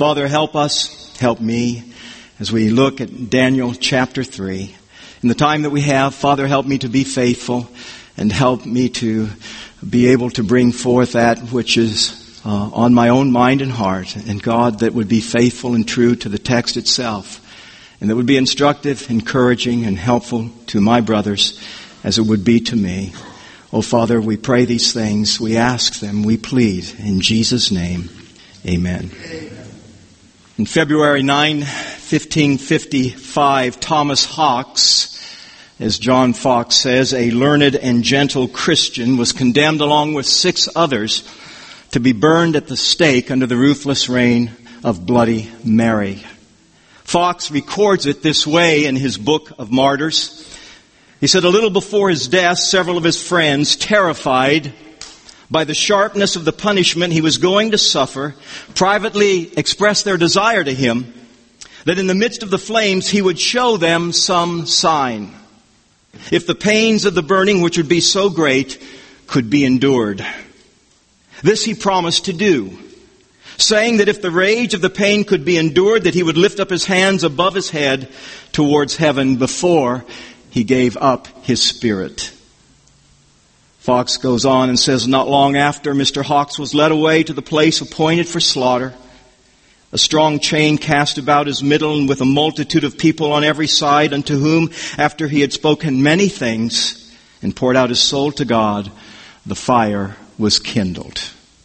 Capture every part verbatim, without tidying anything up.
Father, help us, help me, as we look at Daniel chapter three. In the time that we have, Father, help me to be faithful and help me to be able to bring forth that which is uh, on my own mind and heart. And God, that would be faithful and true to the text itself. And that would be instructive, encouraging, and helpful to my brothers as it would be to me. Oh, Father, we pray these things. We ask them. We plead. In Jesus' name, amen. Amen. In February ninth, fifteen fifty-five, Thomas Hawks, as John Fox says, a learned and gentle Christian, was condemned along with six others to be burned at the stake under the ruthless reign of Bloody Mary. Fox records it this way in his book of Martyrs. He said, a little before his death, several of his friends, terrified by the sharpness of the punishment he was going to suffer, privately expressed their desire to him that in the midst of the flames he would show them some sign, if the pains of the burning, which would be so great, could be endured. This he promised to do, saying that if the rage of the pain could be endured, that he would lift up his hands above his head towards heaven before he gave up his spirit. Fox goes on and says, not long after Mister Hawks was led away to the place appointed for slaughter, a strong chain cast about his middle, and with a multitude of people on every side, unto whom, after he had spoken many things and poured out his soul to God, the fire was kindled.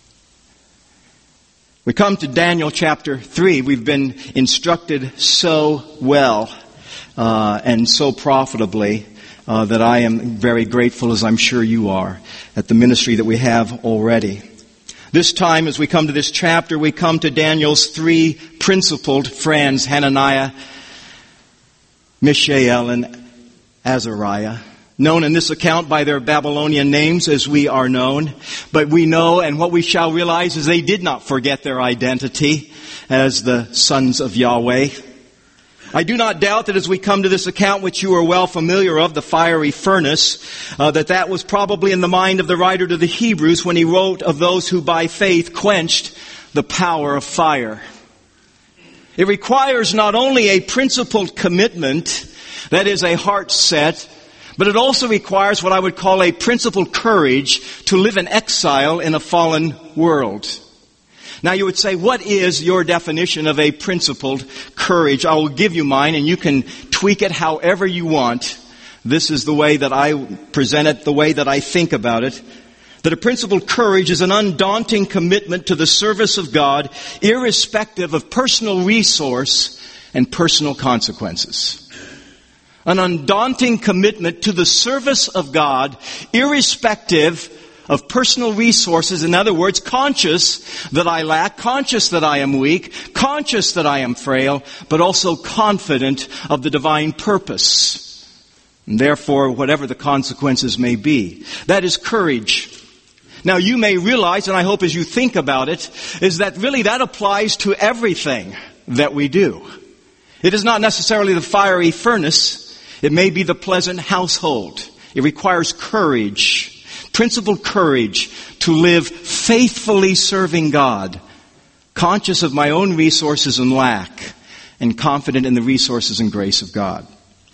We come to Daniel chapter three. We've been instructed so well uh, and so profitably uh, that I am very grateful, as I'm sure you are, at the ministry that we have already. This time, as we come to this chapter, we come to Daniel's three principled friends, Hananiah, Mishael, and Azariah, known in this account by their Babylonian names as we are known. But we know, and what we shall realize, is they did not forget their identity as the sons of Yahweh. I do not doubt that as we come to this account, which you are well familiar of, the fiery furnace, uh, that that was probably in the mind of the writer to the Hebrews when he wrote of those who by faith quenched the power of fire. It requires not only a principled commitment, that is a heart set, but it also requires what I would call a principled courage to live in exile in a fallen world. Now you would say, what is your definition of a principled courage? I will give you mine, and you can tweak it however you want. This is the way that I present it, the way that I think about it. That a principled courage is an undaunting commitment to the service of God, irrespective of personal resource and personal consequences. An undaunting commitment to the service of God, irrespective of personal resources. In other words, conscious that I lack, conscious that I am weak, conscious that I am frail, but also confident of the divine purpose. And therefore, whatever the consequences may be. That is courage. Now, you may realize, and I hope as you think about it, is that really that applies to everything that we do. It is not necessarily the fiery furnace. It may be the pleasant household. It requires courage. Principled courage to live faithfully serving God, conscious of my own resources and lack, and confident in the resources and grace of God.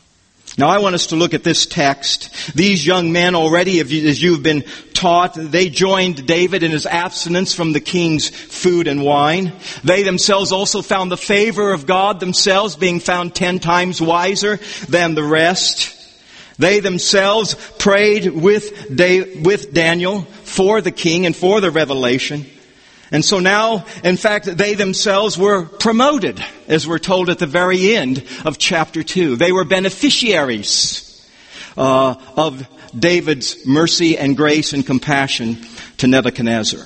Now I want us to look at this text. These young men already, as you've been taught, they joined David in his abstinence from the king's food and wine. They themselves also found the favor of God, themselves being found ten times wiser than the rest. They themselves prayed with with Daniel for the king and for the revelation. And so now, in fact, they themselves were promoted, as we're told at the very end of chapter two. They were beneficiaries uh, of David's mercy and grace and compassion to Nebuchadnezzar.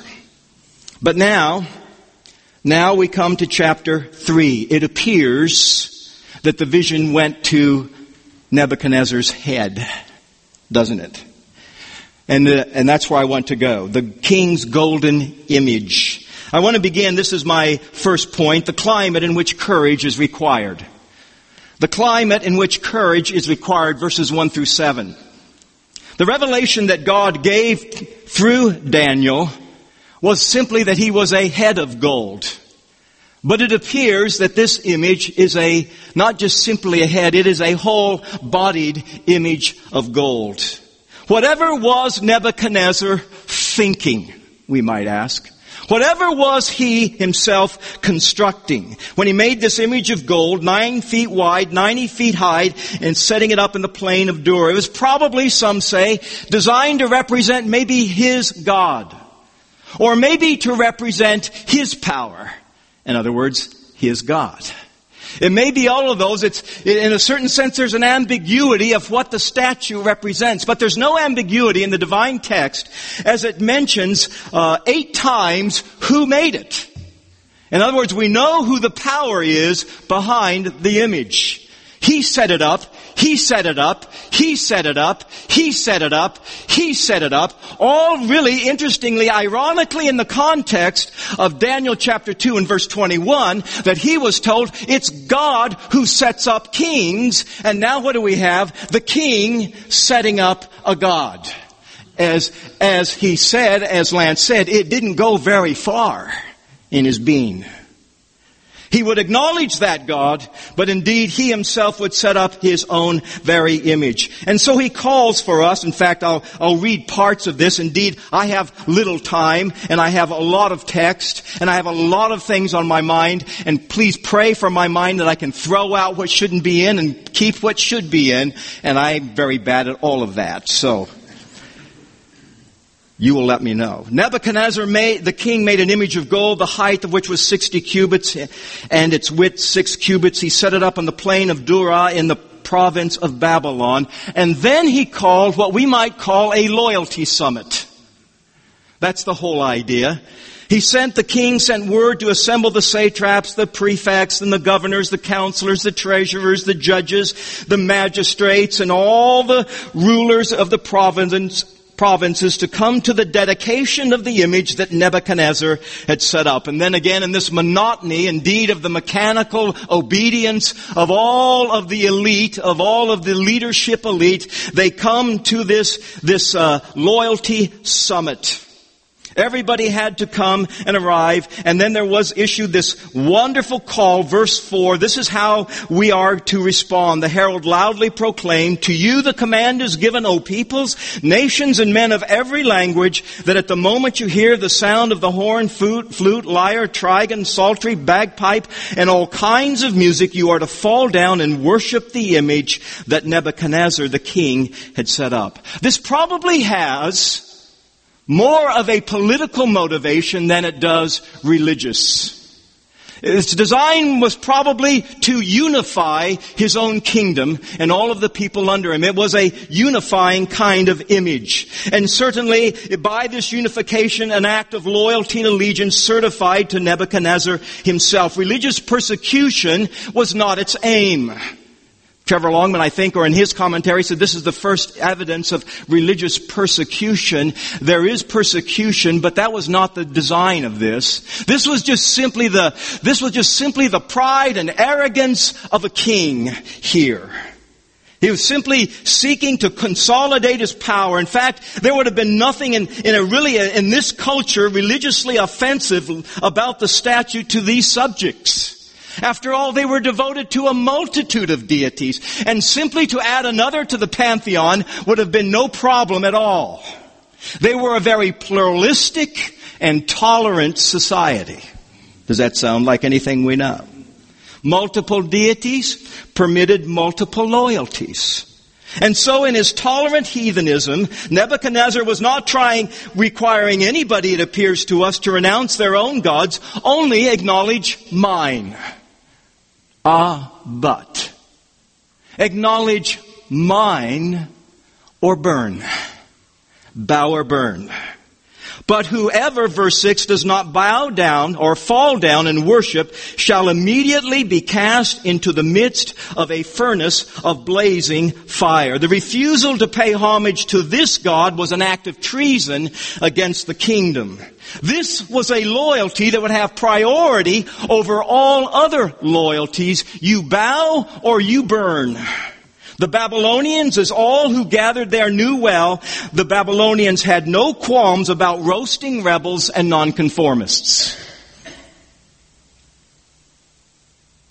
But now, now we come to chapter three. It appears that the vision went to Nebuchadnezzar's head, doesn't it? And uh, and that's where I want to go. The king's golden image. I want to begin, this is my first point, the climate in which courage is required. The climate in which courage is required, verses one through seven. The revelation that God gave through Daniel was simply that he was a head of gold. But it appears that this image is a, not just simply a head, it is a whole-bodied image of gold. Whatever was Nebuchadnezzar thinking, we might ask? Whatever was he himself constructing when he made this image of gold, nine feet wide, ninety feet high, and setting it up in the plain of Dura? It was probably, some say, designed to represent maybe his God, or maybe to represent his power. In other words, his God. It may be all of those. It's, in a certain sense, there's an ambiguity of what the statue represents. But there's no ambiguity in the divine text as it mentions uh, eight times who made it. In other words, we know who the power is behind the image. He set it up. He set it up. He set it up. He set it up. He set it up. All really interestingly, ironically, in the context of Daniel chapter two and verse twenty-one, that he was told it's God who sets up kings. And now what do we have? The king setting up a God. As, as he said, as Lance said, it didn't go very far in his being. He would acknowledge that God, but indeed he himself would set up his own very image. And so he calls for us. In fact, I'll, I'll read parts of this. Indeed, I have little time, and I have a lot of text, and I have a lot of things on my mind. And please pray for my mind that I can throw out what shouldn't be in and keep what should be in. And I'm very bad at all of that. So you will let me know. Nebuchadnezzar made, the king made an image of gold, the height of which was sixty cubits, and its width six cubits. He set it up on the plain of Dura in the province of Babylon. And then he called what we might call a loyalty summit. That's the whole idea. He sent, the king sent word to assemble the satraps, the prefects, and the governors, the counselors, the treasurers, the judges, the magistrates, and all the rulers of the provinces, provinces to come to the dedication of the image that Nebuchadnezzar had set up. And then again, in this monotony, indeed, of the mechanical obedience of all of the elite, of all of the leadership elite, they come to this, this uh, loyalty summit. Everybody had to come and arrive, and then there was issued this wonderful call, verse four. This is how we are to respond. The herald loudly proclaimed, "To you the command is given, O peoples, nations, and men of every language, that at the moment you hear the sound of the horn, flute, flute, lyre, trigon, psaltery, bagpipe, and all kinds of music, you are to fall down and worship the image that Nebuchadnezzar the king had set up." This probably has more of a political motivation than it does religious. Its design was probably to unify his own kingdom and all of the people under him. It was a unifying kind of image. And certainly, by this unification, an act of loyalty and allegiance certified to Nebuchadnezzar himself. Religious persecution was not its aim. Trevor Longman, I think, or in his commentary, said this is the first evidence of religious persecution. There is persecution, but that was not the design of this. This was just simply the, this was just simply the pride and arrogance of a king here. He was simply seeking to consolidate his power. In fact, there would have been nothing in, in a really, in this culture, religiously offensive about the statue to these subjects. After all, they were devoted to a multitude of deities, and simply to add another to the pantheon would have been no problem at all. They were a very pluralistic and tolerant society. Does that sound like anything we know? Multiple deities permitted multiple loyalties. And so in his tolerant heathenism, Nebuchadnezzar was not trying, requiring anybody, it appears to us, to renounce their own gods, only acknowledge mine. Ah, but acknowledge mine or burn. Bow or burn. But whoever, verse six, does not bow down or fall down and worship shall immediately be cast into the midst of a furnace of blazing fire. The refusal to pay homage to this God was an act of treason against the kingdom. This was a loyalty that would have priority over all other loyalties. You bow or you burn. The Babylonians, as all who gathered there knew well, the Babylonians had no qualms about roasting rebels and nonconformists.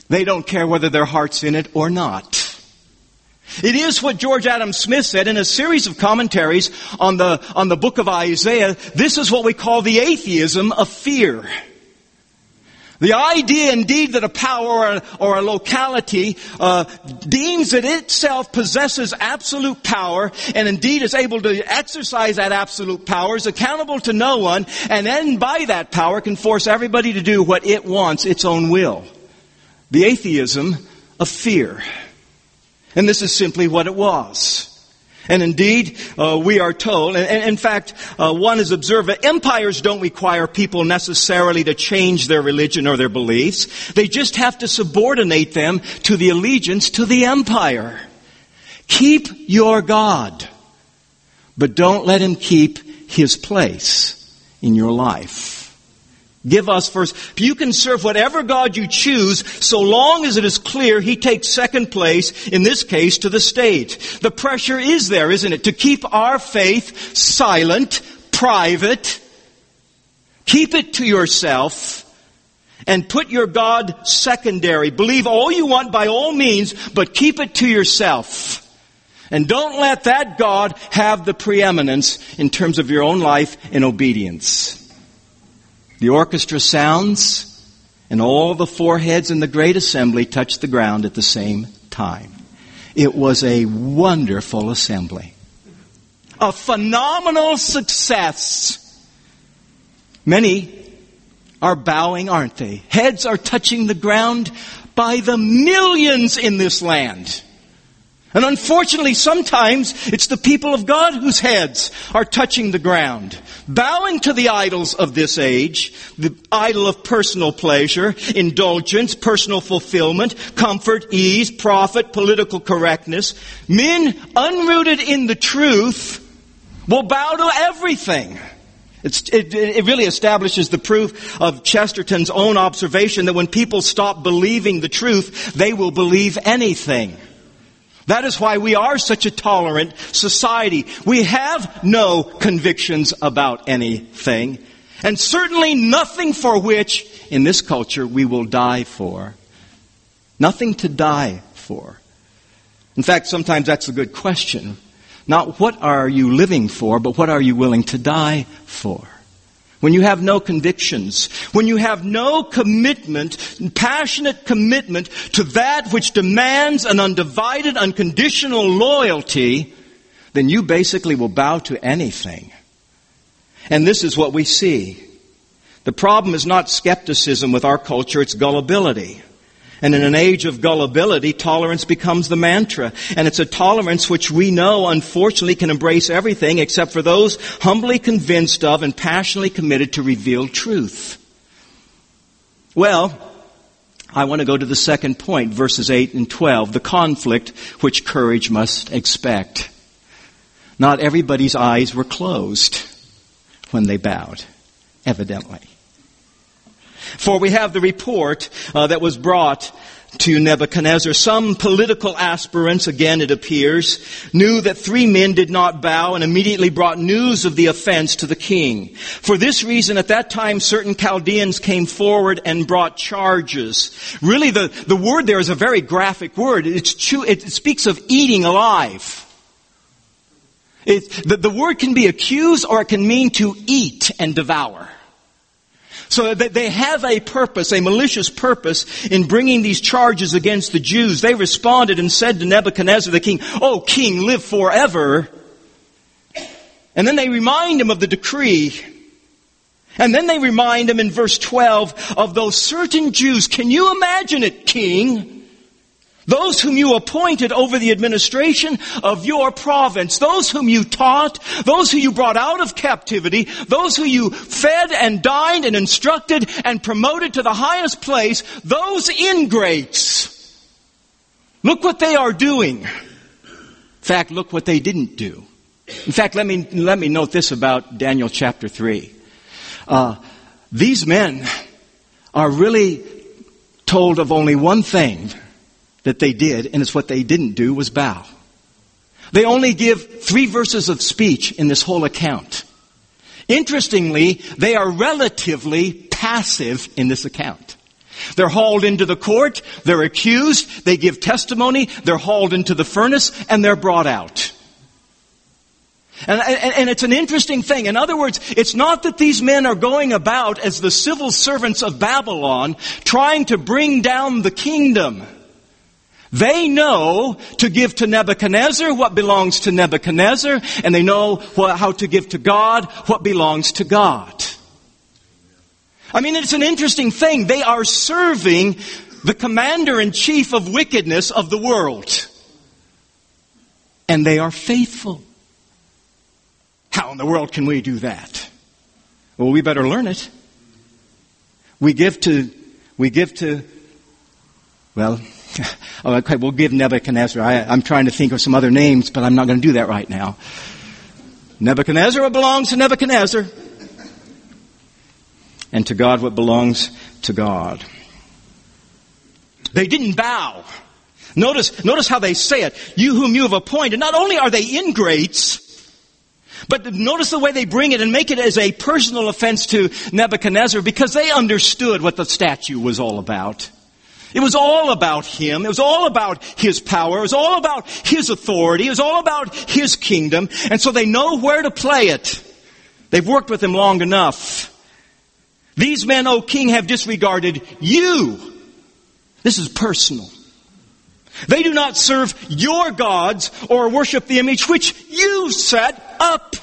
They don't care whether their heart's in it or not. It is what George Adam Smith said in a series of commentaries on the, on the book of Isaiah. This is what we call the atheism of fear. The idea indeed that a power or a, or a locality uh, deems that itself possesses absolute power and indeed is able to exercise that absolute power, is accountable to no one, and then by that power can force everybody to do what it wants, its own will. The atheism of fear. And this is simply what it was. And indeed, uh, we are told, and, and in fact, uh, one has observed that empires don't require people necessarily to change their religion or their beliefs. They just have to subordinate them to the allegiance to the empire. Keep your God, but don't let him keep his place in your life. Give us first. You can serve whatever God you choose so long as it is clear he takes second place, in this case, to the state. The pressure is there, isn't it? To keep our faith silent, private. Keep it to yourself and put your God secondary. Believe all you want by all means, but keep it to yourself. And don't let that God have the preeminence in terms of your own life and obedience. The orchestra sounds, and all the foreheads in the great assembly touch the ground at the same time. It was a wonderful assembly. A phenomenal success. Many are bowing, aren't they? Heads are touching the ground by the millions in this land. And unfortunately, sometimes it's the people of God whose heads are touching the ground, bowing to the idols of this age, the idol of personal pleasure, indulgence, personal fulfillment, comfort, ease, profit, political correctness. Men unrooted in the truth will bow to everything. It's, it, it really establishes the proof of Chesterton's own observation that when people stop believing the truth, they will believe anything. That is why we are such a tolerant society. We have no convictions about anything, and certainly nothing for which, in this culture, we will die for. Nothing to die for. In fact, sometimes that's a good question. Not what are you living for, but what are you willing to die for? When you have no convictions, when you have no commitment, passionate commitment to that which demands an undivided, unconditional loyalty, then you basically will bow to anything. And this is what we see. The problem is not skepticism with our culture, it's gullibility. And in an age of gullibility, tolerance becomes the mantra. And it's a tolerance which we know, unfortunately, can embrace everything except for those humbly convinced of and passionately committed to reveal truth. Well, I want to go to the second point, verses eight and twelve, the conflict which courage must expect. Not everybody's eyes were closed when they bowed, evidently. For we have the report uh, that was brought to Nebuchadnezzar. Some political aspirants, again it appears, knew that three men did not bow and immediately brought news of the offense to the king. For this reason, at that time, certain Chaldeans came forward and brought charges. Really, the, the word there is a very graphic word. It's chew, it speaks of eating alive. It, the, the word can be accused or it can mean to eat and devour. So that they have a purpose, a malicious purpose in bringing these charges against the Jews. They responded and said to Nebuchadnezzar the king, "O king, live forever." And then they remind him of the decree. And then they remind him in verse twelve of those certain Jews. Can you imagine it, king? Those whom you appointed over the administration of your province, those whom you taught, those who you brought out of captivity, those who you fed and dined and instructed and promoted to the highest place, those ingrates. Look what they are doing. In fact, look what they didn't do. In fact, let me, let me note this about Daniel chapter three. Uh, these men are really told of only one thing that they did, and it's what they didn't do was bow. They only give three verses of speech in this whole account. Interestingly, they are relatively passive in this account. They're hauled into the court, they're accused, they give testimony, they're hauled into the furnace, and they're brought out. And, and, and it's an interesting thing. In other words, it's not that these men are going about as the civil servants of Babylon trying to bring down the kingdom. They know to give to Nebuchadnezzar what belongs to Nebuchadnezzar, and they know what, how to give to God what belongs to God. I mean, it's an interesting thing. They are serving the commander-in-chief of wickedness of the world. And they are faithful. How in the world can we do that? Well, we better learn it. We give to, we give to, well, okay, we'll give Nebuchadnezzar. I, I'm trying to think of some other names, but I'm not going to do that right now. Nebuchadnezzar, what belongs to Nebuchadnezzar? And to God what belongs to God. They didn't bow. Notice, notice how they say it. You whom you have appointed. Not only are they ingrates, but notice the way they bring it and make it as a personal offense to Nebuchadnezzar, because they understood what the statue was all about. It was all about him. It was all about his power. It was all about his authority. It was all about his kingdom. And so they know where to play it. They've worked with him long enough. These men, O king, have disregarded you. This is personal. They do not serve your gods or worship the image which you set up.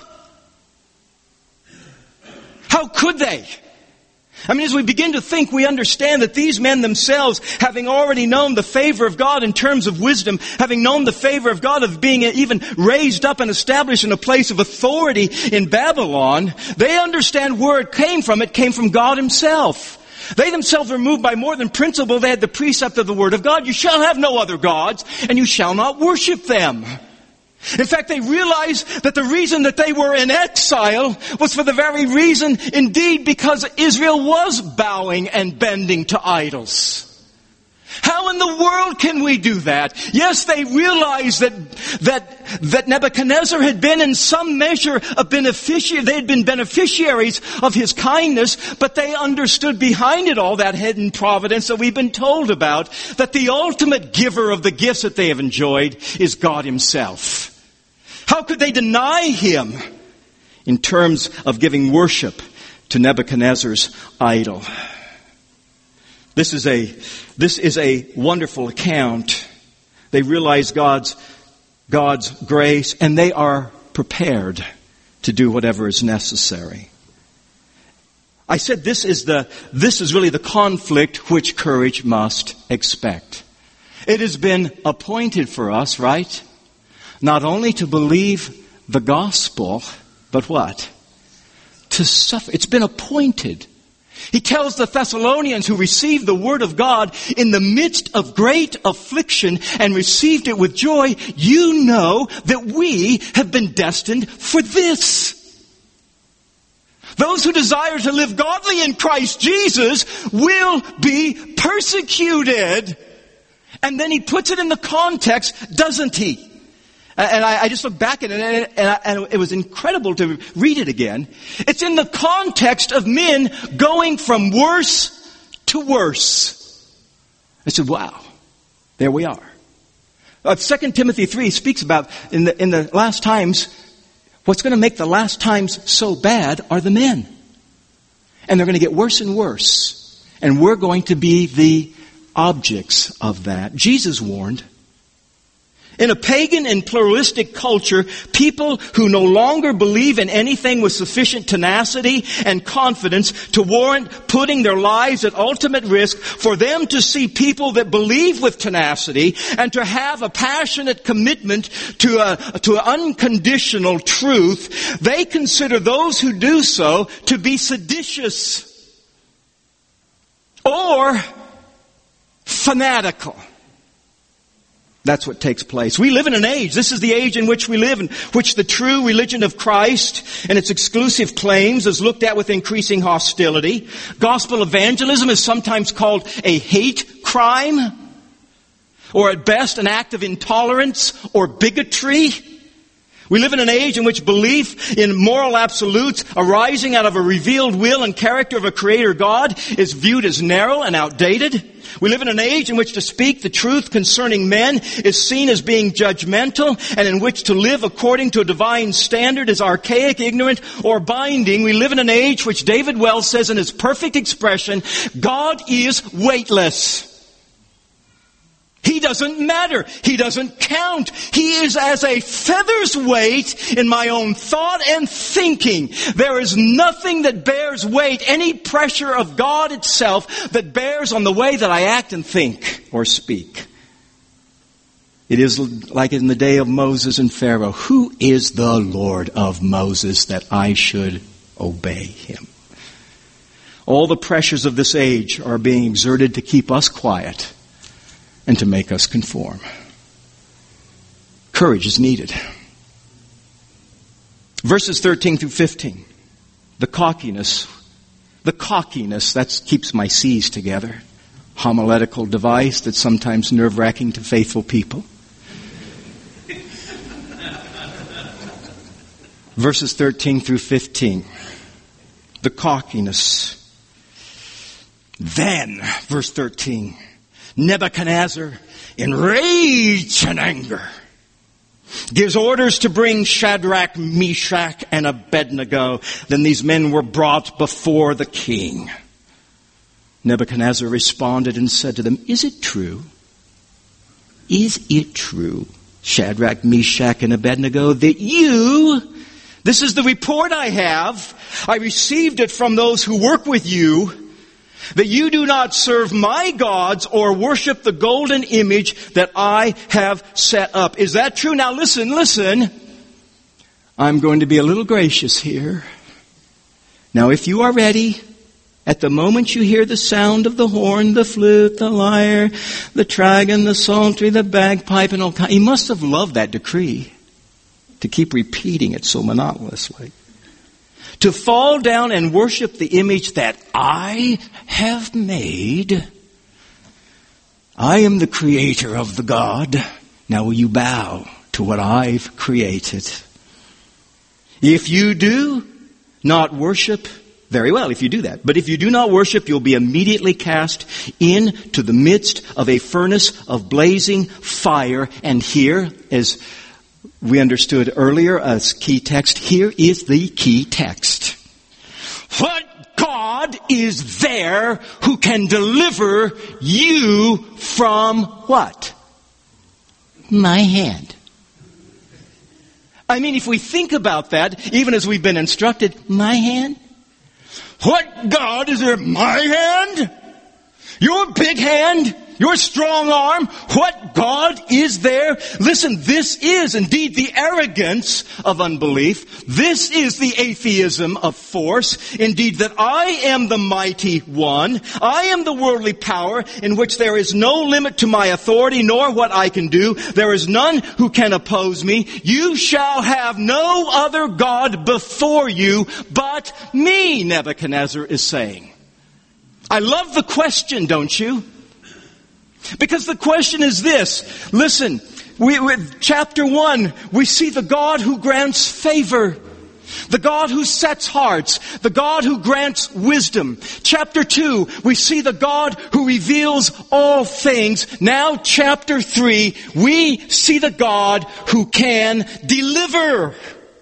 How could they? I mean, as we begin to think, we understand that these men themselves, having already known the favor of God in terms of wisdom, having known the favor of God of being even raised up and established in a place of authority in Babylon, they understand where it came from. It came from God himself. They themselves were moved by more than principle. They had the precept of the Word of God. You shall have no other gods, and you shall not worship them. In fact, they realized that the reason that they were in exile was for the very reason, indeed, because Israel was bowing and bending to idols. How in the world can we do that? Yes, they realized that, that, that Nebuchadnezzar had been in some measure a beneficiary. They had been beneficiaries of his kindness, but they understood behind it all that hidden providence that we've been told about, that the ultimate giver of the gifts that they have enjoyed is God himself. How could they deny him in terms of giving worship to Nebuchadnezzar's idol? This is a, this is a wonderful account. They realize God's, God's grace, and they are prepared to do whatever is necessary. I said this is the, this is really the conflict which courage must expect. It has been appointed for us, right? Not only to believe the gospel, but what? To suffer. It's been appointed. He tells the Thessalonians who received the word of God in the midst of great affliction and received it with joy, you know that we have been destined for this. Those who desire to live godly in Christ Jesus will be persecuted. And then he puts it in the context, doesn't he? And I, I just look back at it, and, and, I, and it was incredible to read it again. It's in the context of men going from worse to worse. I said, wow, there we are. Uh, Second Timothy three speaks about in the, in the last times, what's going to make the last times so bad are the men. And they're going to get worse and worse. And we're going to be the objects of that. Jesus warned. In a pagan and pluralistic culture, people who no longer believe in anything with sufficient tenacity and confidence to warrant putting their lives at ultimate risk, for them to see people that believe with tenacity and to have a passionate commitment to a, to an unconditional truth, they consider those who do so to be seditious or fanatical. That's what takes place. We live in an age, this is the age in which we live, in which the true religion of Christ and its exclusive claims is looked at with increasing hostility. Gospel evangelism is sometimes called a hate crime, or at best an act of intolerance or bigotry. We live in an age in which belief in moral absolutes arising out of a revealed will and character of a creator God is viewed as narrow and outdated. We live in an age in which to speak the truth concerning men is seen as being judgmental, and in which to live according to a divine standard is archaic, ignorant, or binding. We live in an age which David Wells says in his perfect expression, God is weightless. He doesn't matter. He doesn't count. He is as a feather's weight in my own thought and thinking. There is nothing that bears weight, any pressure of God itself that bears on the way that I act and think or speak. It is like in the day of Moses and Pharaoh. Who is the Lord of Moses that I should obey him? All the pressures of this age are being exerted to keep us quiet and to make us conform. Courage is needed. Verses thirteen through fifteen. The cockiness. The cockiness, that keeps my C's together. Homiletical device that's sometimes nerve-wracking to faithful people. Verses thirteen through fifteen. The cockiness. Then, verse thirteen. Nebuchadnezzar, in rage and anger, gives orders to bring Shadrach, Meshach, and Abednego. Then these men were brought before the king. Nebuchadnezzar responded and said to them, Is it true? Is it true, Shadrach, Meshach, and Abednego, that you, this is the report I have, I received it from those who work with you, that you do not serve my gods or worship the golden image that I have set up. Is that true? Now listen, listen. I'm going to be a little gracious here. Now if you are ready, at the moment you hear the sound of the horn, the flute, the lyre, the trigon, the psaltery, the bagpipe, and all kinds, he must have loved that decree to keep repeating it so monotonously. To fall down and worship the image that I have made. I am the creator of the God. Now will you bow to what I've created? If you do not worship, very well if you do that. But if you do not worship, you'll be immediately cast into the midst of a furnace of blazing fire. And here, as we understood earlier, a key text. Here is the key text. What God is there who can deliver you from what? My hand. I mean, if we think about that, even as we've been instructed, my hand? What God is there? My hand? Your big hand? Your strong arm? What God is there? Listen, this is indeed the arrogance of unbelief. This is the atheism of force. Indeed, that I am the mighty one. I am the worldly power in which there is no limit to my authority nor what I can do. There is none who can oppose me. You shall have no other God before you but me, Nebuchadnezzar is saying. I love the question, don't you? Because the question is this. Listen, we, with chapter one, we see the God who grants favor. The God who sets hearts. The God who grants wisdom. Chapter two, we see the God who reveals all things. Now chapter three, we see the God who can deliver.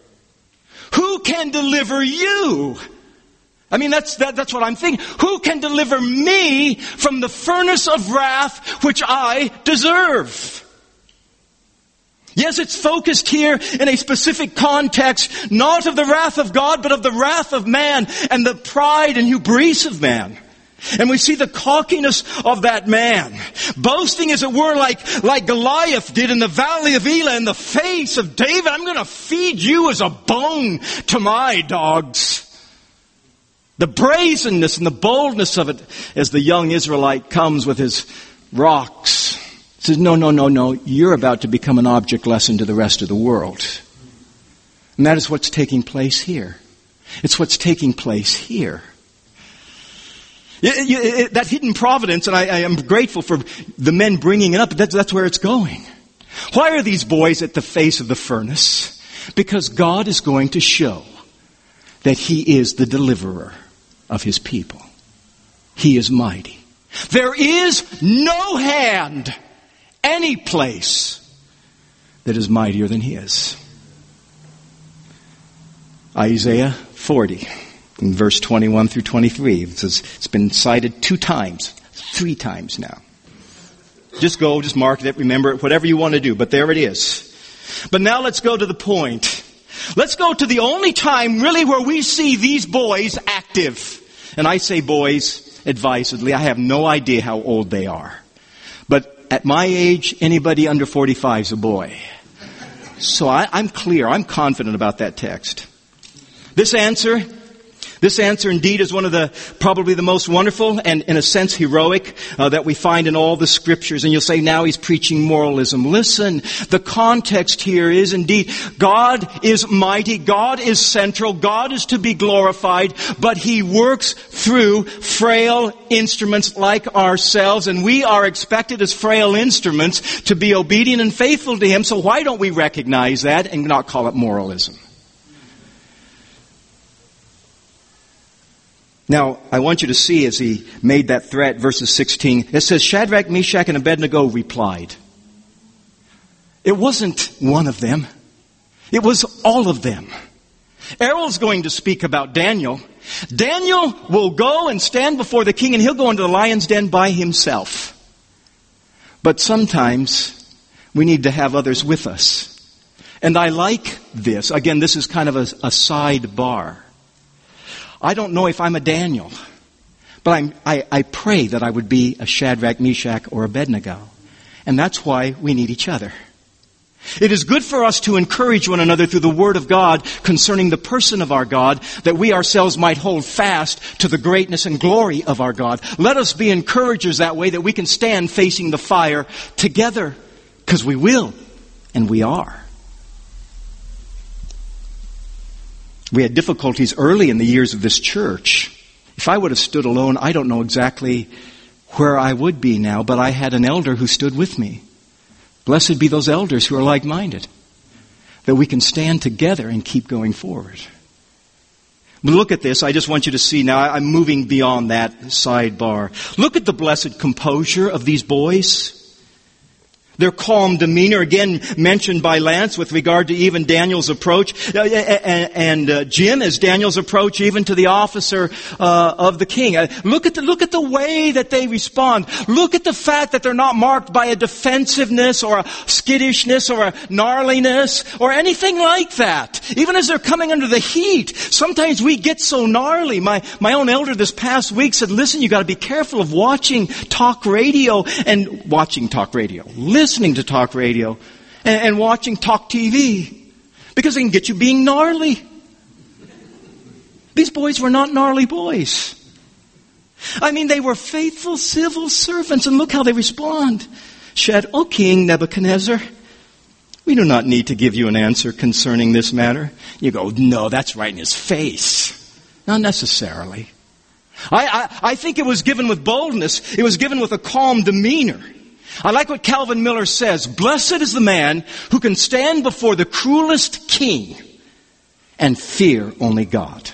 Who can deliver you? I mean, that's, that, that's what I'm thinking. Who can deliver me from the furnace of wrath which I deserve? Yes, it's focused here in a specific context, not of the wrath of God, but of the wrath of man and the pride and hubris of man. And we see the cockiness of that man, boasting as it were like, like Goliath did in the valley of Elah in the face of David. I'm going to feed you as a bone to my dogs. The brazenness and the boldness of it as the young Israelite comes with his rocks. Says, no, no, no, no, you're about to become an object lesson to the rest of the world. And that is what's taking place here. It's what's taking place here. It, it, it, that hidden providence, and I, I am grateful for the men bringing it up, but that's, that's where it's going. Why are these boys at the face of the furnace? Because God is going to show that He is the deliverer of His people. He is mighty. There is no hand, any place, that is mightier than His. Isaiah forty, in verse twenty-one through twenty-three. It says, it's been cited two times, three times now. Just go, just mark it, remember it, whatever you want to do, but there it is. But now let's go to the point. Let's go to the only time really where we see these boys active. And I say boys advisedly. I have no idea how old they are. But at my age, anybody under forty-five is a boy. So I, I'm clear. I'm confident about that text. This answer, this answer indeed is one of the, probably the most wonderful and in a sense heroic uh, that we find in all the scriptures. And you'll say, now he's preaching moralism. Listen, the context here is indeed, God is mighty, God is central, God is to be glorified, but He works through frail instruments like ourselves, and we are expected as frail instruments to be obedient and faithful to Him. So why don't we recognize that and not call it moralism? Now, I want you to see as he made that threat, verses sixteen, it says, Shadrach, Meshach, and Abednego replied. It wasn't one of them. It was all of them. Errol's going to speak about Daniel. Daniel will go and stand before the king, and he'll go into the lion's den by himself. But sometimes we need to have others with us. And I like this. Again, this is kind of a, a sidebar. I don't know if I'm a Daniel, but I'm, I, I pray that I would be a Shadrach, Meshach, or Abednego. And that's why we need each other. It is good for us to encourage one another through the Word of God concerning the person of our God, that we ourselves might hold fast to the greatness and glory of our God. Let us be encouragers that way, that we can stand facing the fire together, because we will, and we are. We had difficulties early in the years of this church. If I would have stood alone, I don't know exactly where I would be now, but I had an elder who stood with me. Blessed be those elders who are like-minded, that we can stand together and keep going forward. But look at this. I just want you to see now. I'm moving beyond that sidebar. Look at the blessed composure of these boys. Their calm demeanor, again mentioned by Lance with regard to even Daniel's approach, uh, and, and uh, Jim as Daniel's approach even to the officer uh, of the king. Uh, look at the look at the way that they respond. Look at the fact that they're not marked by a defensiveness or a skittishness or a gnarliness or anything like that. Even as they're coming under the heat, sometimes we get so gnarly. My my own elder this past week said, "Listen, you got to be careful of watching talk radio and watching talk radio." Listen. Listening to talk radio and, and watching talk T V, because they can get you being gnarly. These boys were not gnarly boys. I mean, they were faithful civil servants, and look how they respond. Shad, O King Nebuchadnezzar, we do not need to give you an answer concerning this matter. You go, no, that's right in his face. Not necessarily. I, I, I think it was given with boldness. It was given with a calm demeanor. I like what Calvin Miller says. Blessed is the man who can stand before the cruelest king and fear only God.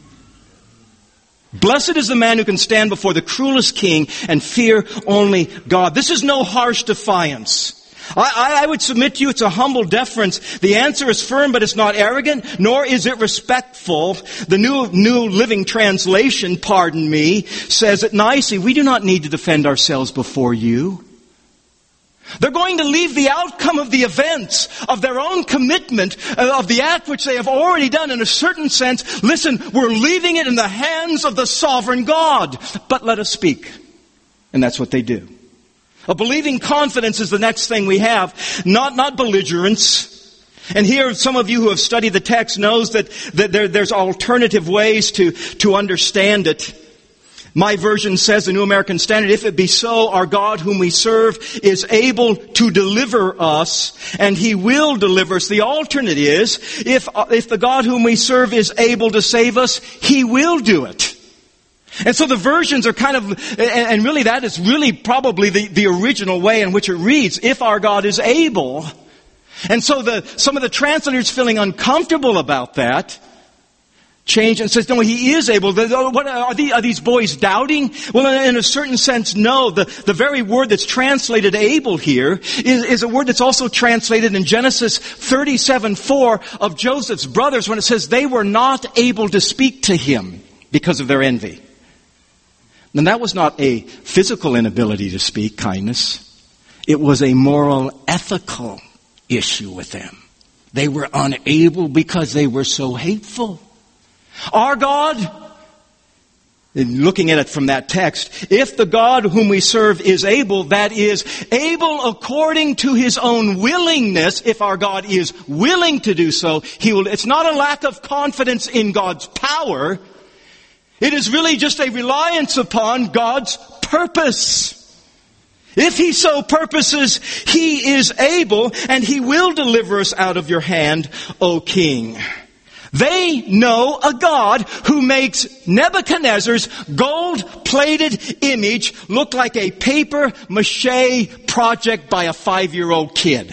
Blessed is the man who can stand before the cruelest king and fear only God. This is no harsh defiance. I, I would submit to you it's a humble deference. The answer is firm, but it's not arrogant, nor is it respectful. The New, New Living Translation, pardon me, says it nicely. We do not need to defend ourselves before you. They're going to leave the outcome of the events, of their own commitment, of the act which they have already done in a certain sense. Listen, we're leaving it in the hands of the sovereign God. But let us speak. And that's what they do. A believing confidence is the next thing we have. Not, not belligerence. And here, some of you who have studied the text knows that, that there, there's alternative ways to, to understand it. My version says, the New American Standard, if it be so, our God whom we serve is able to deliver us, and He will deliver us. The alternate is, if, if the God whom we serve is able to save us, He will do it. And so the versions are kind of, and really that is really probably the, the original way in which it reads, if our God is able. And so the, some of the translators feeling uncomfortable about that change and says, no, he is able. What, are, these, are these boys doubting? Well, in a certain sense, no. The, the very word that's translated able here is, is a word that's also translated in Genesis thirty-seven four of Joseph's brothers when it says they were not able to speak to him because of their envy. And that was not a physical inability to speak kindness. It was a moral, ethical issue with them. They were unable because they were so hateful. Our God, looking at it from that text, if the God whom we serve is able, that is, able according to his own willingness, if our God is willing to do so, he will. It's not a lack of confidence in God's power. It is really just a reliance upon God's purpose. If he so purposes, he is able, and he will deliver us out of your hand, O king. They know a God who makes Nebuchadnezzar's gold-plated image look like a paper mache project by a five-year-old kid.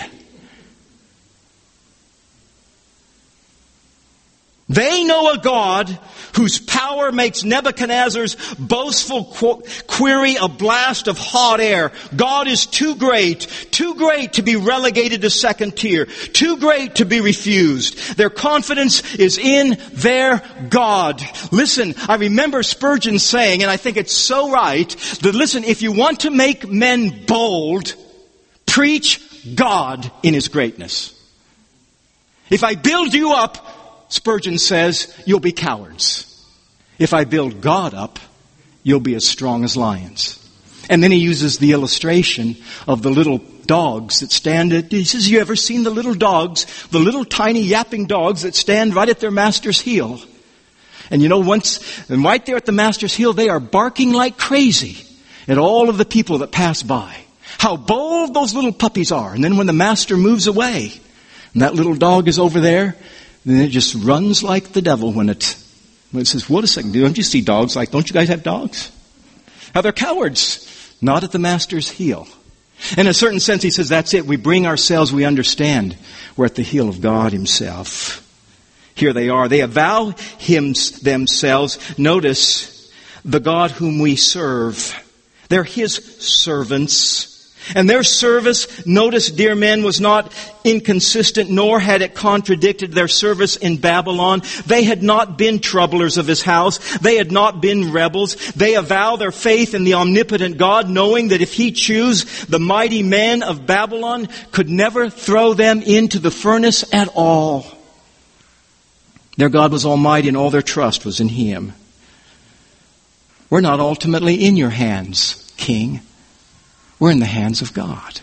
They know a God whose power makes Nebuchadnezzar's boastful qu- query a blast of hot air. God is too great, too great to be relegated to second tier, too great to be refused. Their confidence is in their God. Listen, I remember Spurgeon saying, and I think it's so right, that listen, if you want to make men bold, preach God in his greatness. If I build you up, Spurgeon says, you'll be cowards. If I build God up, you'll be as strong as lions. And then he uses the illustration of the little dogs that stand at, he says, you ever seen the little dogs, the little tiny yapping dogs that stand right at their master's heel? And you know, once, and right there at the master's heel, they are barking like crazy at all of the people that pass by. How bold those little puppies are. And then when the master moves away, and that little dog is over there, then it just runs like the devil when it, when it says, what a second, don't you see dogs like, don't you guys have dogs? How they're cowards, not at the master's heel. In a certain sense, he says, that's it. We bring ourselves, we understand. We're at the heel of God himself. Here they are. They avow him themselves. Notice, the God whom we serve. They're his servants. And their service, notice, dear men, was not inconsistent, nor had it contradicted their service in Babylon. They had not been troublers of his house. They had not been rebels. They avow their faith in the omnipotent God, knowing that if he choose, the mighty men of Babylon could never throw them into the furnace at all. Their God was almighty, and all their trust was in him. We're not ultimately in your hands, King. We're in the hands of God.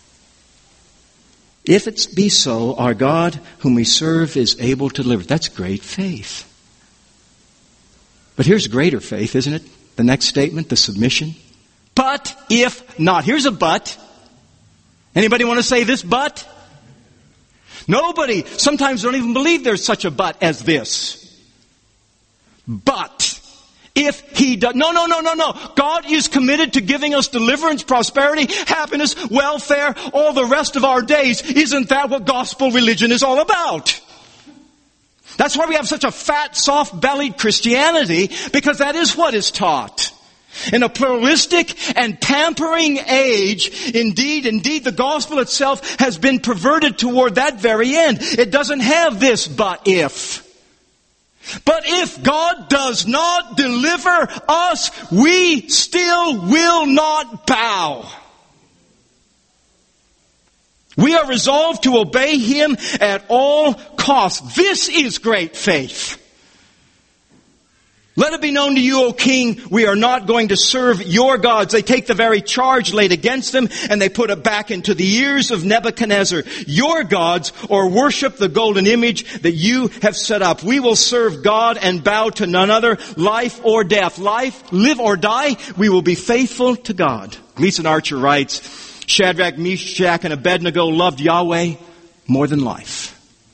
If it be so, our God whom we serve is able to deliver. That's great faith. But here's greater faith, isn't it? The next statement, the submission. But if not. Here's a but. Anybody want to say this but? Nobody. Sometimes don't even believe there's such a but as this. But. If he does, no, no, no, no, no. God is committed to giving us deliverance, prosperity, happiness, welfare, all the rest of our days. Isn't that what gospel religion is all about? That's why we have such a fat, soft-bellied Christianity, because that is what is taught. In a pluralistic and pampering age, indeed, indeed, the gospel itself has been perverted toward that very end. It doesn't have this but if. But if God does not deliver us, we still will not bow. We are resolved to obey him at all costs. This is great faith. Let it be known to you, O king, we are not going to serve your gods. They take the very charge laid against them and they put it back into the ears of Nebuchadnezzar. Your gods, or worship the golden image that you have set up. We will serve God and bow to none other, life or death. Life, live or die, we will be faithful to God. Gleason Archer writes, Shadrach, Meshach, and Abednego loved Yahweh more than life.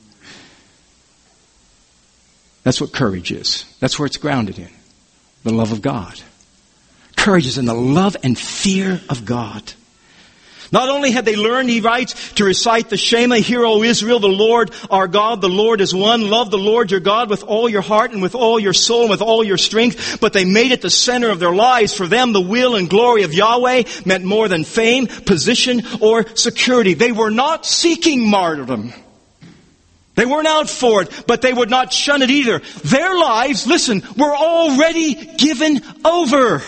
That's what courage is. That's where it's grounded in. The love of God. Courage is in the love and fear of God. Not only had they learned, he writes, to recite the Shema, Hear, O Israel, the Lord our God, the Lord is one. Love the Lord your God with all your heart and with all your soul and with all your strength. But they made it the center of their lives. For them, the will and glory of Yahweh meant more than fame, position, or security. They were not seeking martyrdom. They weren't out for it, but they would not shun it either. Their lives, listen, were already given over.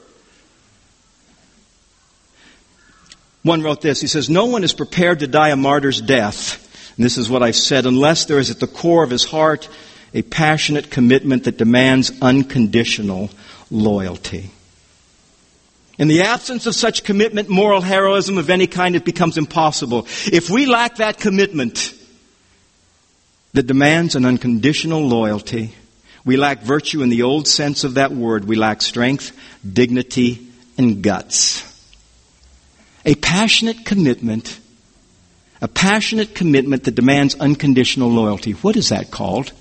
One wrote this. He says, no one is prepared to die a martyr's death. And this is what I've said, unless there is at the core of his heart a passionate commitment that demands unconditional loyalty. In the absence of such commitment, moral heroism of any kind, it becomes impossible. If we lack that commitment that demands an unconditional loyalty, we lack virtue in the old sense of that word. We lack strength, dignity, and guts. A passionate commitment, a passionate commitment that demands unconditional loyalty. What is that called?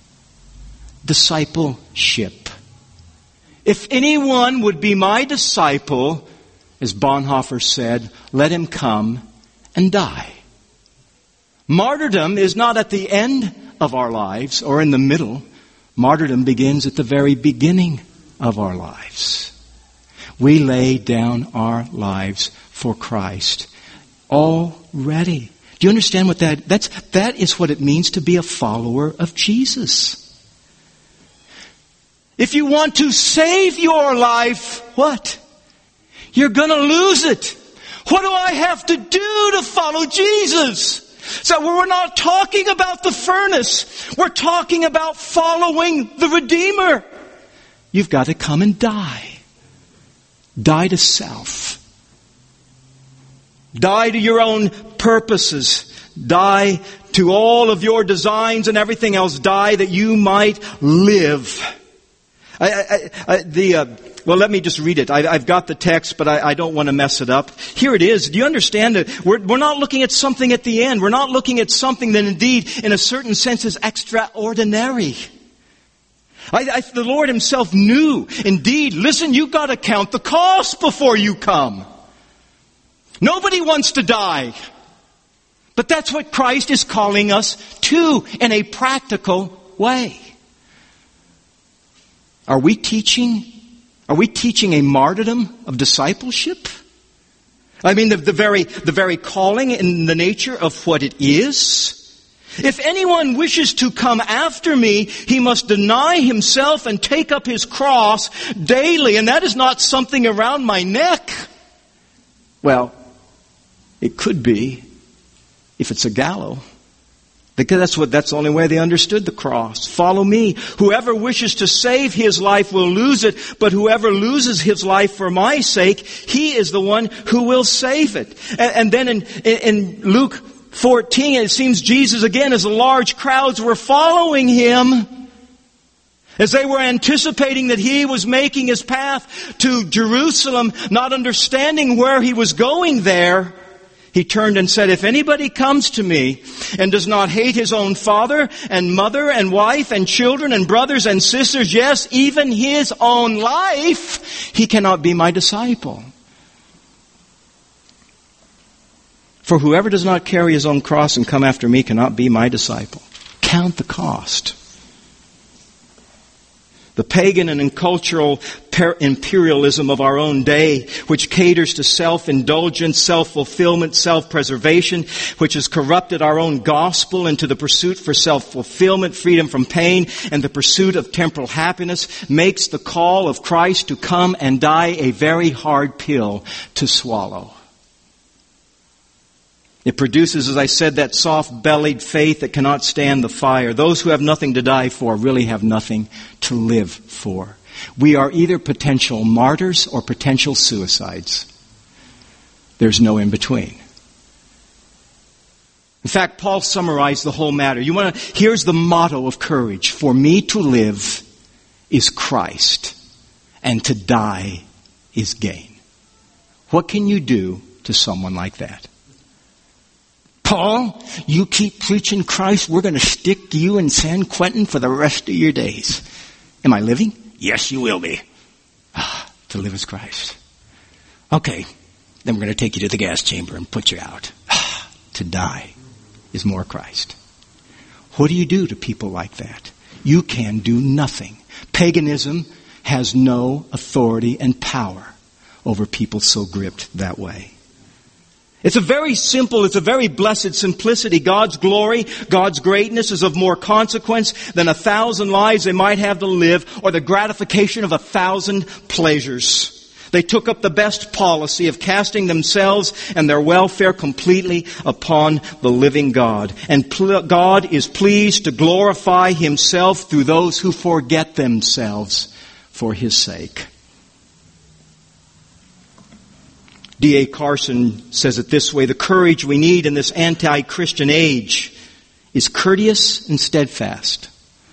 Discipleship. If anyone would be my disciple, as Bonhoeffer said, let him come and die. Martyrdom is not at the end of our lives or in the middle. Martyrdom begins at the very beginning of our lives. We lay down our lives for Christ already. Do you understand what that, that's, that is what it means to be a follower of Jesus. If you want to save your life, what? You're going to lose it. What do I have to do to follow Jesus? So we're not talking about the furnace. We're talking about following the Redeemer. You've got to come and die. Die to self. Die to your own purposes. Die to all of your designs and everything else. Die that you might live. I, I, I, the uh, well, let me just read it. I, I've got the text, but I, I don't want to mess it up. Here it is. Do you understand that we're, we're not looking at something at the end. We're not looking at something that indeed, in a certain sense, is extraordinary. I, I, the Lord Himself knew. Indeed, listen, you've got to count the cost before you come. Nobody wants to die. But that's what Christ is calling us to in a practical way. Are we teaching, are we teaching a martyrdom of discipleship? I mean, the, the very, the very calling and the nature of what it is. If anyone wishes to come after me, he must deny himself and take up his cross daily. And that is not something around my neck. Well, it could be if it's a gallows. Because that's what, that's the only way they understood the cross. Follow me. Whoever wishes to save his life will lose it, but whoever loses his life for my sake, he is the one who will save it. And, and then in, in Luke fourteen, it seems Jesus again, as the large crowds were following him, as they were anticipating that he was making his path to Jerusalem, not understanding where he was going there, he turned and said, if anybody comes to me and does not hate his own father and mother and wife and children and brothers and sisters, yes, even his own life, he cannot be my disciple. For whoever does not carry his own cross and come after me cannot be my disciple. Count the cost. The pagan and cultural imperialism of our own day, which caters to self-indulgence, self-fulfillment, self-preservation, which has corrupted our own gospel into the pursuit for self-fulfillment, freedom from pain, and the pursuit of temporal happiness, makes the call of Christ to come and die a very hard pill to swallow. It produces, as I said, that soft-bellied faith that cannot stand the fire. Those who have nothing to die for really have nothing to live for. We are either potential martyrs or potential suicides. There's no in between. In fact, Paul summarized the whole matter. You want to, here's the motto of courage. For me to live is Christ, and to die is gain. What can you do to someone like that? Paul, you keep preaching Christ, we're going to stick you in San Quentin for the rest of your days. Am I living? Yes, you will be. Ah, to live as Christ. Okay, then we're going to take you to the gas chamber and put you out. To die is more Christ. What do you do to people like that? You can do nothing. Paganism has no authority and power over people so gripped that way. It's a very simple, it's a very blessed simplicity. God's glory, God's greatness is of more consequence than a thousand lives they might have to live or the gratification of a thousand pleasures. They took up the best policy of casting themselves and their welfare completely upon the living God. And pl- God is pleased to glorify Himself through those who forget themselves for His sake. D A Carson says it this way: the courage we need in this anti-Christian age is courteous and steadfast.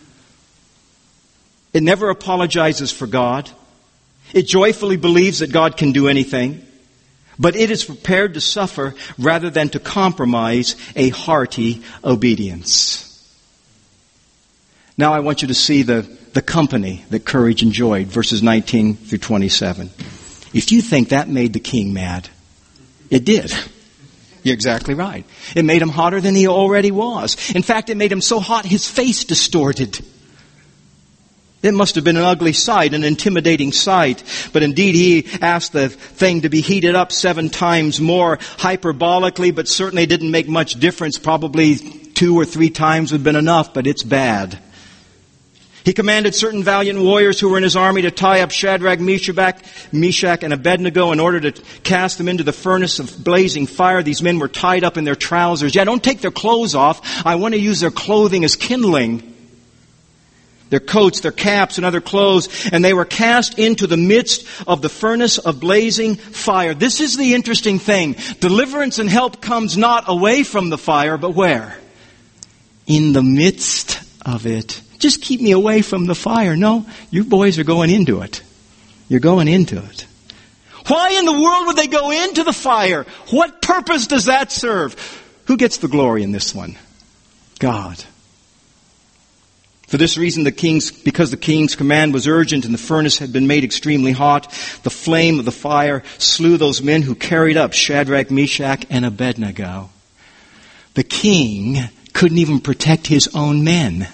It never apologizes for God. It joyfully believes that God can do anything, but it is prepared to suffer rather than to compromise a hearty obedience. Now I want you to see the, the company that courage enjoyed, verses nineteen through twenty-seven. If you think that made the king mad, it did. You're exactly right. It made him hotter than he already was. In fact, it made him so hot his face distorted. It must have been an ugly sight, an intimidating sight. But indeed, he asked the thing to be heated up seven times more, hyperbolically, but certainly didn't make much difference. Probably two or three times would have been enough, but it's bad. He commanded certain valiant warriors who were in his army to tie up Shadrach, Meshach, Meshach, and Abednego in order to cast them into the furnace of blazing fire. These men were tied up in their trousers. Yeah, don't take their clothes off. I want to use their clothing as kindling. Their coats, their caps, and other clothes, and they were cast into the midst of the furnace of blazing fire. This is the interesting thing. Deliverance and help comes not away from the fire, but where? In the midst of it. Just keep me away from the fire. No, you boys are going into it. You're going into it. Why in the world would they go into the fire? What purpose does that serve? Who gets the glory in this one? God. For this reason, the king's, because the king's command was urgent and the furnace had been made extremely hot, the flame of the fire slew those men who carried up Shadrach, Meshach, and Abednego. The king couldn't even protect his own men.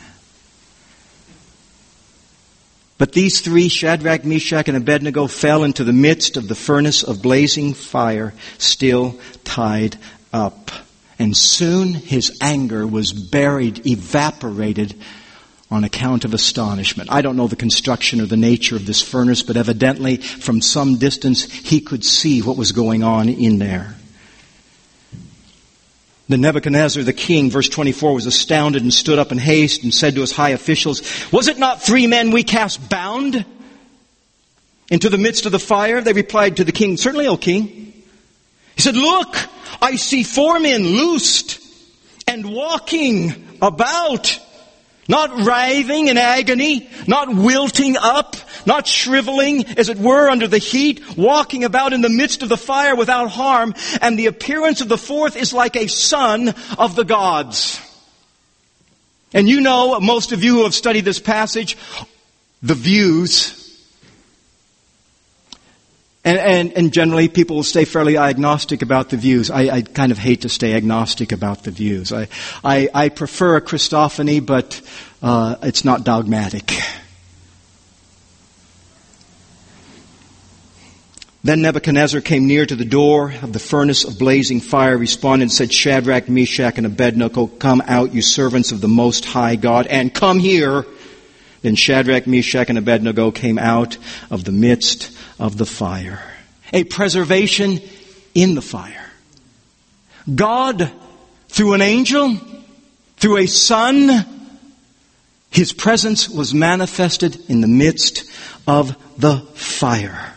But these three, Shadrach, Meshach, and Abednego, fell into the midst of the furnace of blazing fire, still tied up. And soon his anger was buried, evaporated, on account of astonishment. I don't know the construction or the nature of this furnace, but evidently from some distance he could see what was going on in there. Then Nebuchadnezzar the king, verse twenty-four, was astounded and stood up in haste and said to his high officials, "Was it not three men we cast bound into the midst of the fire?" They replied to the king, "Certainly, O king." He said, "Look, I see four men loosed and walking about, not writhing in agony, not wilting up, not shriveling, as it were, under the heat, walking about in the midst of the fire without harm. And the appearance of the fourth is like a son of the gods." And you know, most of you who have studied this passage, the views. And, and, and generally people will stay fairly agnostic about the views. I, I kind of hate to stay agnostic about the views. I, I, I prefer a Christophany, but uh, it's not dogmatic. Then Nebuchadnezzar came near to the door of the furnace of blazing fire, responded and said, "Shadrach, Meshach, and Abednego, come out, you servants of the Most High God, and come here." Then Shadrach, Meshach, and Abednego came out of the midst of the fire. A preservation in the fire. God, through an angel, through a son, His presence was manifested in the midst of the fire.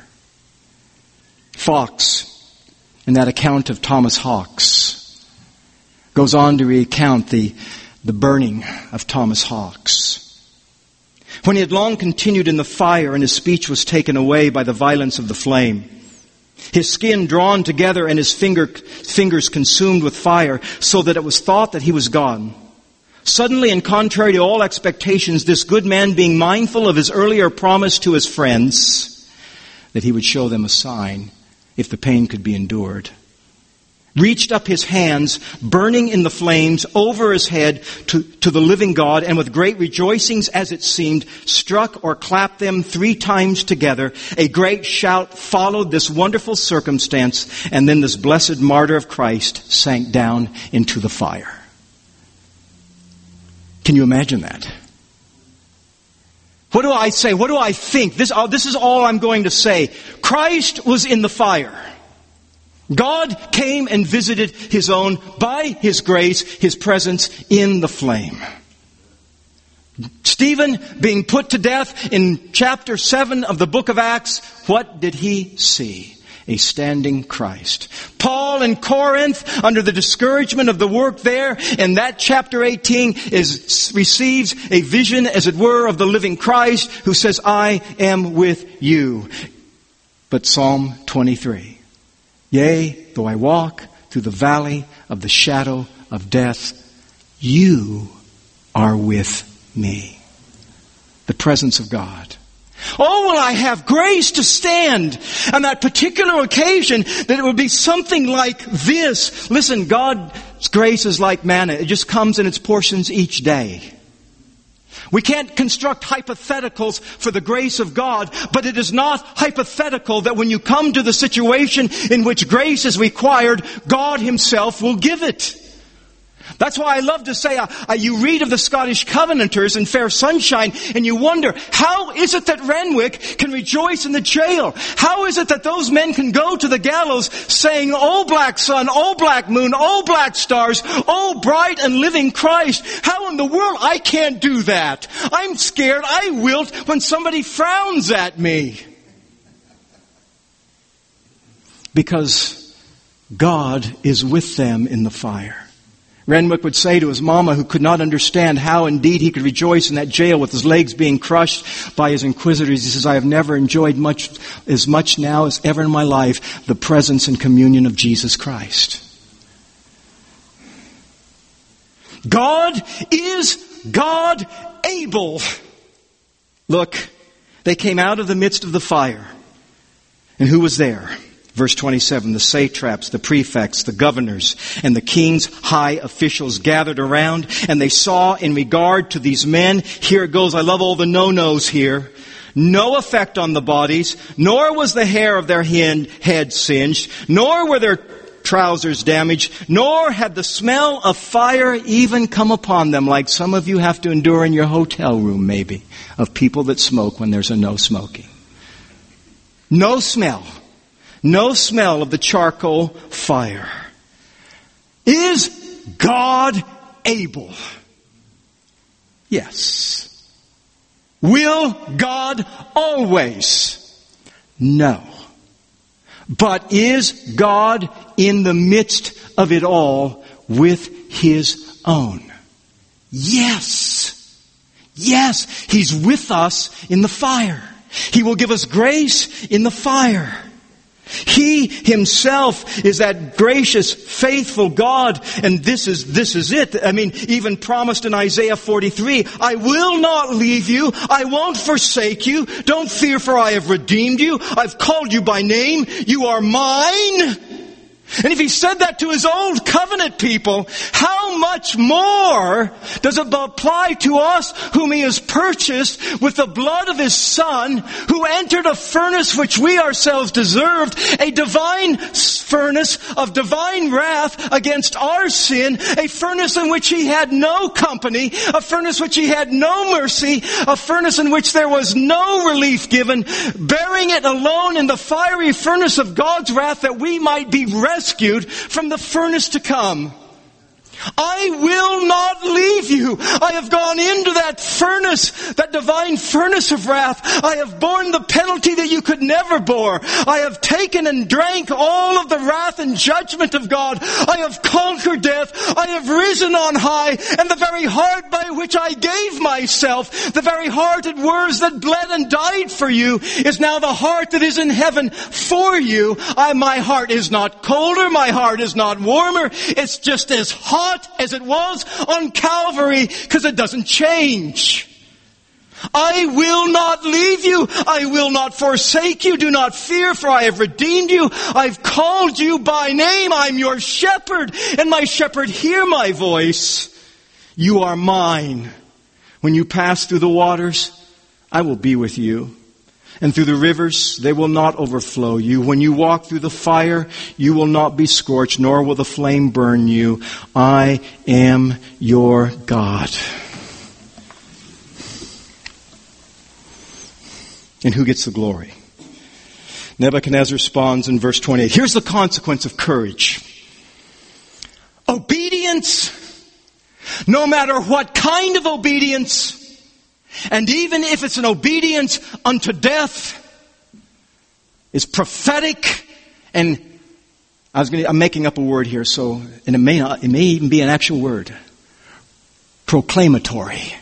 Fox, in that account of Thomas Hawks, goes on to recount the, the burning of Thomas Hawks. When he had long continued in the fire and his speech was taken away by the violence of the flame, his skin drawn together and his finger, fingers consumed with fire, so that it was thought that he was gone. Suddenly, and contrary to all expectations, this good man, being mindful of his earlier promise to his friends that he would show them a sign, if the pain could be endured, reached up his hands, burning in the flames, over his head to, to the living God, and with great rejoicings, as it seemed, struck or clapped them three times together. A great shout followed this wonderful circumstance, and then this blessed martyr of Christ sank down into the fire. Can you imagine that? What do I say? What do I think? This, uh, this is all I'm going to say. Christ was in the fire. God came and visited his own by his grace, his presence in the flame. Stephen being put to death in chapter seven of the book of Acts, what did he see? A standing Christ. Paul in Corinth, under the discouragement of the work there, in that chapter eighteen, is receives a vision, as it were, of the living Christ, who says, I am with you. But Psalm twenty-three, yea, though I walk through the valley of the shadow of death, you are with me. The presence of God. Oh, will I have grace to stand on that particular occasion, that it would be something like this. Listen, God's grace is like manna. It just comes in its portions each day. We can't construct hypotheticals for the grace of God, but it is not hypothetical that when you come to the situation in which grace is required, God himself will give it. That's why I love to say, uh, uh, you read of the Scottish Covenanters in Fair Sunshine, and you wonder, how is it that Renwick can rejoice in the jail? How is it that those men can go to the gallows saying, oh black sun, oh black moon, oh black stars, oh bright and living Christ? How in the world? I can't do that. I'm scared. I wilt when somebody frowns at me. Because God is with them in the fire. Renwick would say to his mama, who could not understand how indeed he could rejoice in that jail with his legs being crushed by his inquisitors, he says, I have never enjoyed much as much now as ever in my life the presence and communion of Jesus Christ. God is God able. Look, they came out of the midst of the fire. And who was there? Verse twenty-seven, the satraps, the prefects, the governors, and the king's high officials gathered around, and they saw in regard to these men, here it goes, I love all the no-nos here, no effect on the bodies, nor was the hair of their head singed, nor were their trousers damaged, nor had the smell of fire even come upon them, like some of you have to endure in your hotel room maybe, of people that smoke when there's a no smoking. No smell. No smell of the charcoal fire. Is God able? Yes. Will God always? No. But is God in the midst of it all with his own? Yes. Yes. He's with us in the fire. He will give us grace in the fire. He himself is that gracious, faithful God, and this is, this is it. I mean, even promised in Isaiah forty-three, I will not leave you, I won't forsake you, don't fear for I have redeemed you, I've called you by name, you are mine. And if he said that to his old covenant people, how much more does it apply to us whom he has purchased with the blood of his Son, who entered a furnace which we ourselves deserved, a divine furnace of divine wrath against our sin, a furnace in which he had no company, a furnace which he had no mercy, a furnace in which there was no relief given, bearing it alone in the fiery furnace of God's wrath that we might be rescued rescued from the furnace to come. I will not leave you. I have gone into that furnace, that divine furnace of wrath. I have borne the penalty that you could never bore. I have taken and drank all of the wrath and judgment of God. I have conquered death. I have risen on high, and the very heart by which I gave myself, the very heart it was that bled and died for you, is now the heart that is in heaven for you. I, my heart is not colder. My heart is not warmer. It's just as hot as it was on Calvary, because it doesn't change. I will not leave you. I will not forsake you. Do not fear, for I have redeemed you. I've called you by name. I'm your shepherd, and my shepherd hear my voice. You are mine. When you pass through the waters, I will be with you. And through the rivers, they will not overflow you. When you walk through the fire, you will not be scorched, nor will the flame burn you. I am your God. And who gets the glory? Nebuchadnezzar responds in verse twenty-eight. Here's the consequence of courage. Obedience, no matter what kind of obedience, and even if it's an obedience unto death, is prophetic. And I was going to, I'm making up a word here, so and it may not, it may even be an actual word. Proclamatory.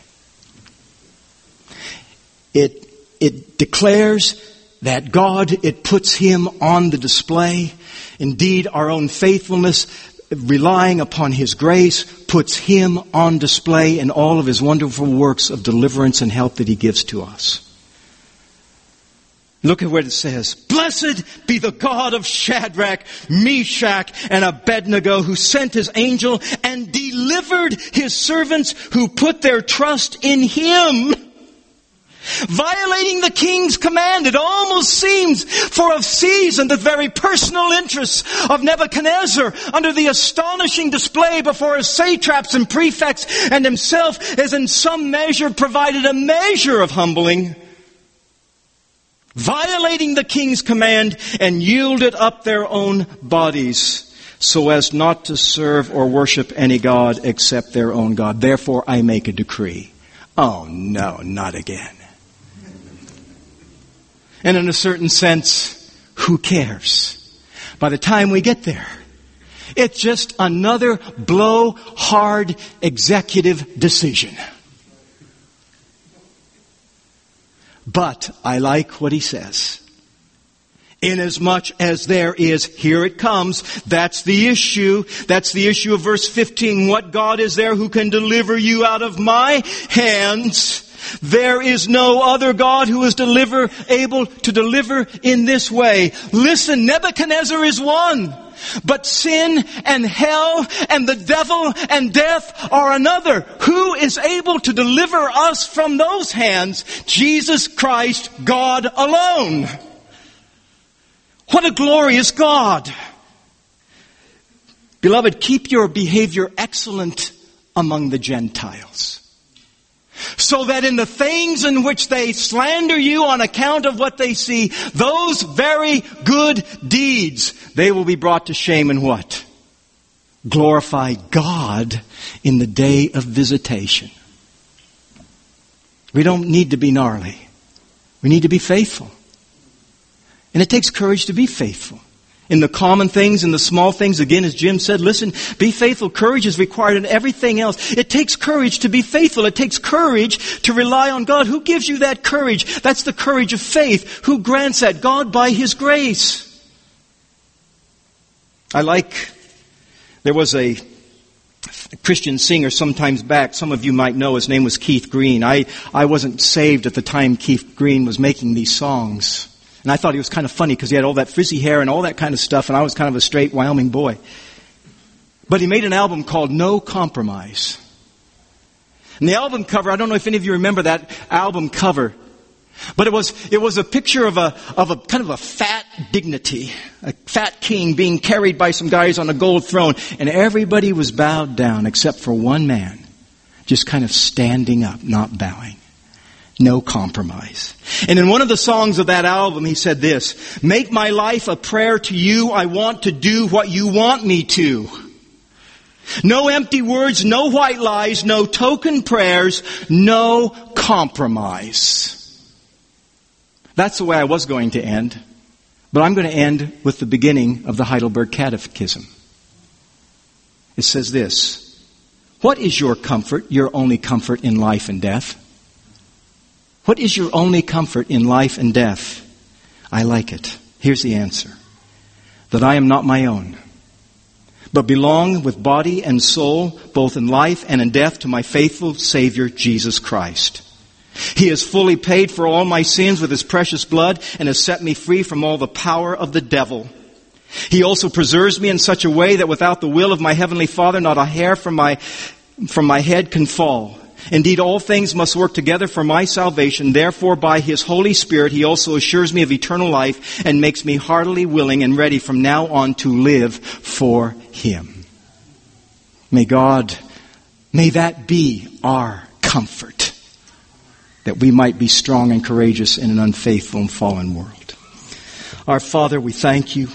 It It declares that God, it puts Him on the display. Indeed, our own faithfulness, relying upon His grace, puts Him on display in all of His wonderful works of deliverance and help that He gives to us. Look at what it says. Blessed be the God of Shadrach, Meshach, and Abednego, who sent His angel and delivered His servants who put their trust in Him. Violating the king's command, it almost seems for a season the very personal interests of Nebuchadnezzar under the astonishing display before his satraps and prefects and himself has in some measure provided a measure of humbling. Violating the king's command and yielded up their own bodies so as not to serve or worship any god except their own God. Therefore I make a decree. Oh no, not again. And in a certain sense, who cares? By the time we get there, it's just another blow-hard executive decision. But I like what he says. Inasmuch as there is, here it comes, that's the issue. That's the issue of verse fifteen. What God is there who can deliver you out of my hands? There is no other God who is deliver, able to deliver in this way. Listen, Nebuchadnezzar is one. But sin and hell and the devil and death are another. Who is able to deliver us from those hands? Jesus Christ, God alone. What a glorious God. Beloved, keep your behavior excellent among the Gentiles, so that in the things in which they slander you on account of what they see, those very good deeds, they will be brought to shame and what? Glorify God in the day of visitation. We don't need to be gnarly. We need to be faithful. And it takes courage to be faithful. In the common things, in the small things, again, as Jim said, listen, be faithful. Courage is required in everything else. It takes courage to be faithful. It takes courage to rely on God. Who gives you that courage? That's the courage of faith. Who grants that? God by His grace. I like, there was a Christian singer sometimes back. Some of you might know his name was Keith Green. I, I wasn't saved at the time Keith Green was making these songs. And I thought he was kind of funny because he had all that frizzy hair and all that kind of stuff, and I was kind of a straight Wyoming boy. But he made an album called No Compromise. And the album cover, I don't know if any of you remember that album cover, but it was it was a picture of a of a kind of a fat dignity, a fat king being carried by some guys on a gold throne, and everybody was bowed down except for one man, just kind of standing up, not bowing. No compromise. And in one of the songs of that album, he said this, make my life a prayer to you. I want to do what you want me to. No empty words, no white lies, no token prayers, no compromise. That's the way I was going to end. But I'm going to end with the beginning of the Heidelberg Catechism. It says this, what is your comfort, your only comfort in life and death? What is your only comfort in life and death? I like it. Here's the answer. That I am not my own, but belong with body and soul, both in life and in death, to my faithful Savior, Jesus Christ. He has fully paid for all my sins with His precious blood and has set me free from all the power of the devil. He also preserves me in such a way that without the will of my Heavenly Father, not a hair from my, from my head can fall. Indeed, all things must work together for my salvation. Therefore, by His Holy Spirit, He also assures me of eternal life and makes me heartily willing and ready from now on to live for Him. May God, may that be our comfort, that we might be strong and courageous in an unfaithful and fallen world. Our Father, we thank You.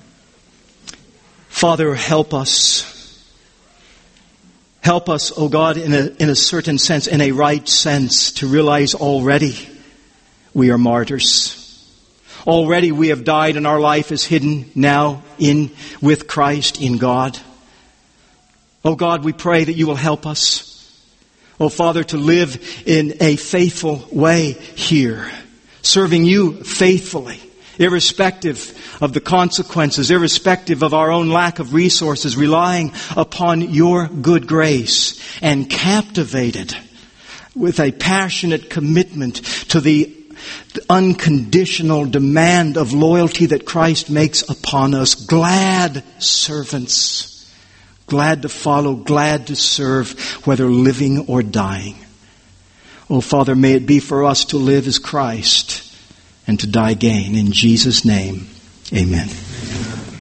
Father, help us. Help us, O God, in a, in a certain sense, in a right sense, to realize already we are martyrs. Already we have died and our life is hidden now in with Christ in God. O God, we pray that You will help us, O Father, to live in a faithful way here, serving You faithfully, irrespective of the consequences, irrespective of our own lack of resources, relying upon Your good grace and captivated with a passionate commitment to the unconditional demand of loyalty that Christ makes upon us. Glad servants, glad to follow, glad to serve, whether living or dying. Oh, Father, may it be for us to live as Christ and to die gain. In Jesus' name, amen.